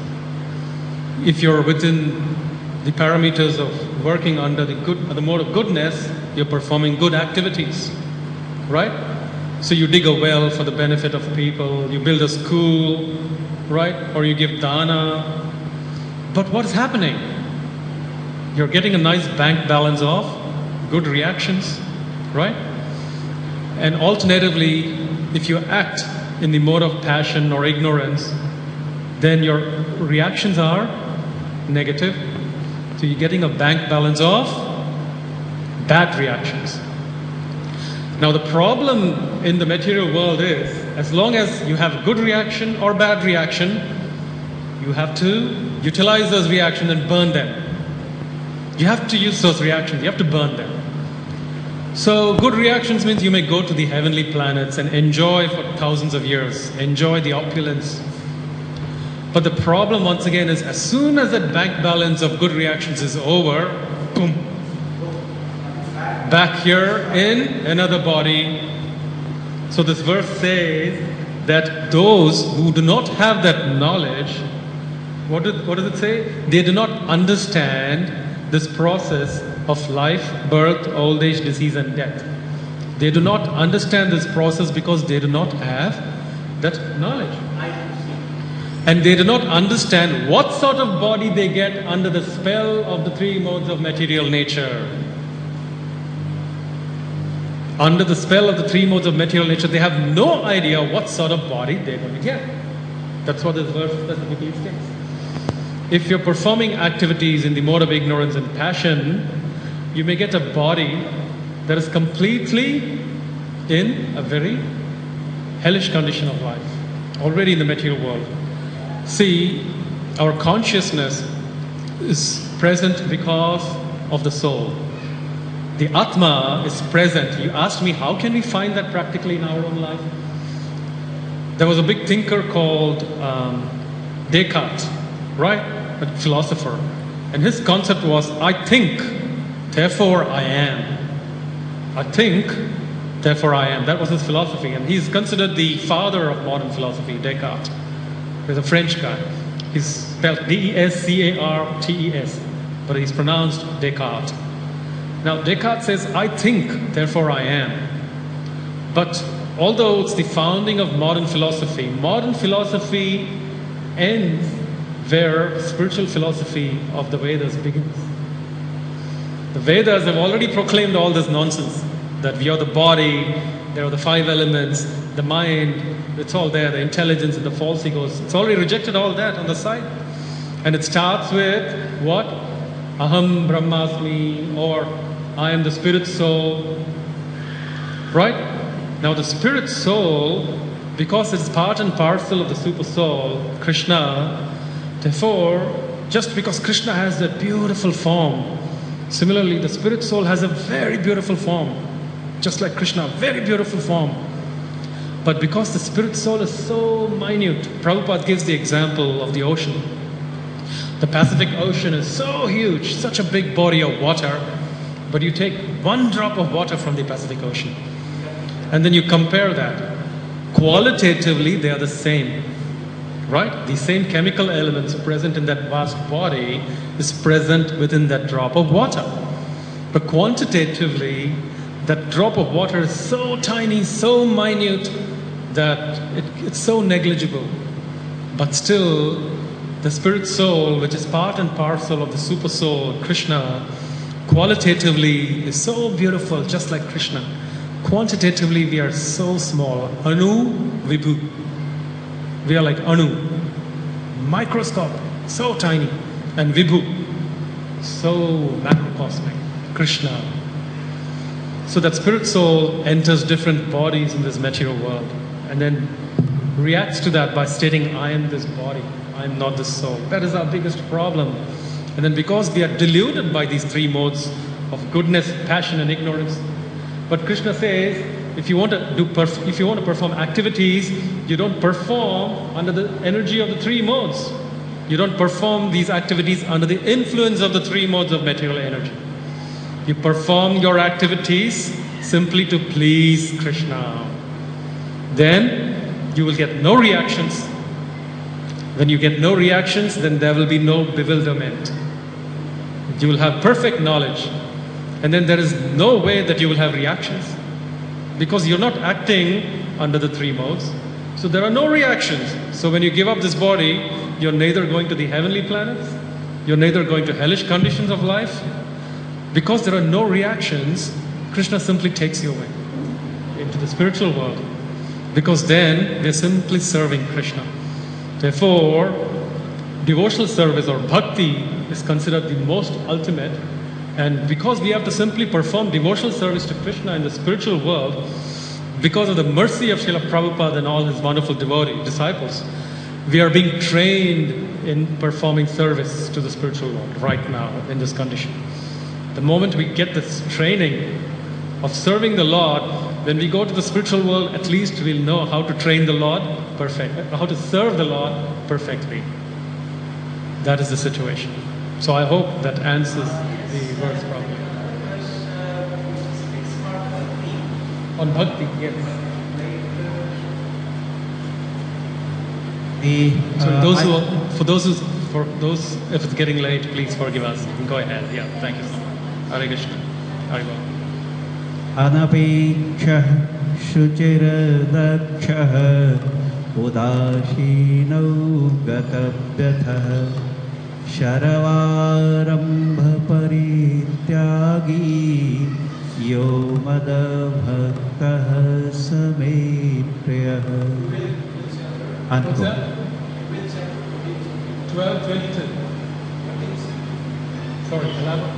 If you're within the parameters of working under the good, the mode of goodness, you're performing good activities, right? So you dig a well for the benefit of people, you build a school, right? Or you give dana. But what's happening? You're getting a nice bank balance of good reactions, right? And alternatively, if you act in the mode of passion or ignorance, then your reactions are negative. So you're getting a bank balance of bad reactions. Now the problem in the material world is, as long as you have good reaction or bad reaction, you have to utilize those reactions and burn them. You have to use those reactions, you have to burn them. So good reactions means you may go to the heavenly planets and enjoy for thousands of years, enjoy the opulence. But the problem once again is as soon as that bank balance of good reactions is over, boom, back here in another body. So this verse says that those who do not have that knowledge, what, did, what does it say? They do not understand this process of life, birth, old age, disease and death. They do not understand this process because they do not have that knowledge. And they do not understand what sort of body they get under the spell of the three modes of material nature. Under the spell of the three modes of material nature, they have no idea what sort of body they're going to get. That's what this verse specifically states. If you're performing activities in the mode of ignorance and passion, you may get a body that is completely in a very hellish condition of life, already in the material world. See, our consciousness is present because of the soul. The Atma is present. You asked me, how can we find that practically in our own life? There was a big thinker called um, Descartes, right? A philosopher. And his concept was, I think, therefore I am. I think, therefore I am. That was his philosophy. And he's considered the father of modern philosophy, Descartes. He's a French guy. He's spelled D E S C A R T E S, but he's pronounced Descartes. Now, Descartes says, I think, therefore I am. But although it's the founding of modern philosophy, modern philosophy ends where spiritual philosophy of the Vedas begins. The Vedas have already proclaimed all this nonsense, that we are the body, there are the five elements, the mind, it's all there, the intelligence and the false egos. It's already rejected all that on the side. And it starts with what? Aham Brahmasmi, or I am the spirit soul. Right? Now the spirit soul, because it's part and parcel of the super soul, Krishna, therefore, just because Krishna has that beautiful form, similarly the spirit soul has a very beautiful form, just like Krishna, very beautiful form. But because the spirit soul is so minute, Prabhupada gives the example of the ocean. The Pacific Ocean is so huge, such a big body of water, but you take one drop of water from the Pacific Ocean, and then you compare that. Qualitatively, they are the same, right? The same chemical elements present in that vast body is present within that drop of water. But quantitatively, that drop of water is so tiny, so minute, that it, it's so negligible. But still, the spirit soul, which is part and parcel of the super soul, Krishna, qualitatively is so beautiful, just like Krishna. Quantitatively, we are so small. Anu, Vibhu. We are like Anu, microscope, so tiny. And Vibhu, so macrocosmic, Krishna. So that spirit soul enters different bodies in this material world and then reacts to that by stating, I am this body, I am not this soul. That is our biggest problem. And then because we are deluded by these three modes of goodness, passion and ignorance, but Krishna says, if you want to do perf- if you want to perform activities, you don't perform under the energy of the three modes. You don't perform these activities under the influence of the three modes of material energy. You perform your activities simply to please Krishna. Then you will get no reactions. When you get no reactions, then there will be no bewilderment. You will have perfect knowledge. And then there is no way that you will have reactions, because you're not acting under the three modes. So there are no reactions. So when you give up this body, you're neither going to the heavenly planets, you're neither going to hellish conditions of life. Because there are no reactions, Krishna simply takes you away into the spiritual world. Because then we're simply serving Krishna. Therefore, devotional service or bhakti is considered the most ultimate. And because we have to simply perform devotional service to Krishna in the spiritual world, because of the mercy of Srila Prabhupada and all his wonderful devotee disciples, we are being trained in performing service to the spiritual world right now in this condition. The moment we get this training, of serving the Lord, when we go to the spiritual world, at least we'll know how to train the Lord perfect, how to serve the Lord perfectly. That is the situation. So I hope that answers the verse problem. On bhakti, yes. The, So uh, those I- who, are- for those who, for those, if it's getting late, please forgive us. Go ahead. Yeah, thank you so much. Hare Krishna. Hare Krishna. अनपेक्षः शुचिर्दक्षः उदासीनौ गतव्यथः शर्वारम्भपरित्यागी यो मदभक्तः स मे प्रियः. What's Unquote. that? twelve twenty-two. Sorry, elaborate.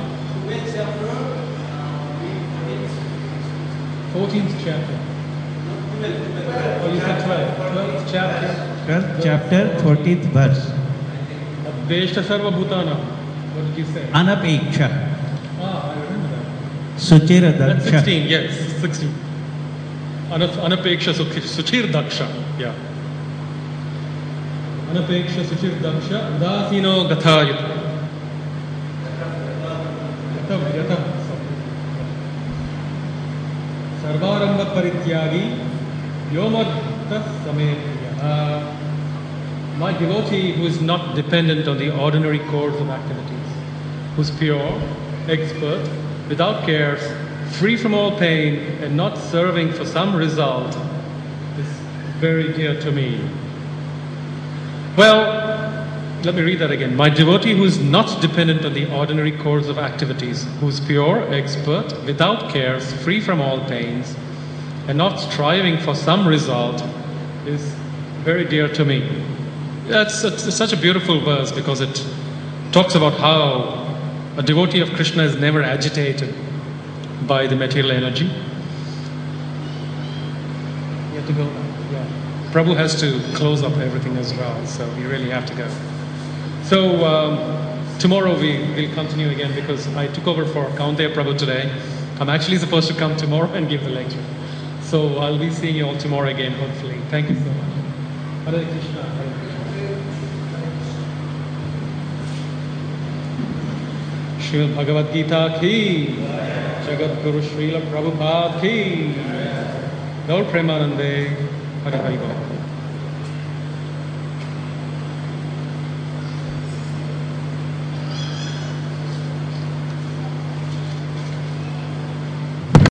fourteenth chapter. Oh, you said twelve. twelfth chapter. twelfth chapter, fourteenth verse. Adveshta sarva bhutana. What did you say? Anapeksha Ah, I remember that. That's suchiradaksha. sixteen, yes, sixteen. Anap- Anapeksha sukhi- suchir daksha. Yeah. Anapeksha suchir daksha. Udasino gathayat. Gatav, gatav. Sarvarambha parityagi yomadta sametriya. My devotee who is not dependent on the ordinary course of activities, who's pure, expert, without cares, free from all pain, and not serving for some result, is very dear to me. Well, let me read that again. My devotee who is not dependent on the ordinary course of activities, who is pure, expert, without cares, free from all pains, and not striving for some result, is very dear to me. That's it's such a beautiful verse because it talks about how a devotee of Krishna is never agitated by the material energy. You have to go now. Yeah. Prabhu has to close up everything as well, so you really have to go. So um, tomorrow we will continue again because I took over for Kaunteya Prabhu today. I'm actually supposed to come tomorrow and give the lecture. So I'll be seeing you all tomorrow again, hopefully. Thank you so much. Hare Krishna. Hare Krishna. Srimad Bhagavad Gita ki, Jagat Guru Srila Prabhupada ki, Gaur Premanande, Hare Hare Bol.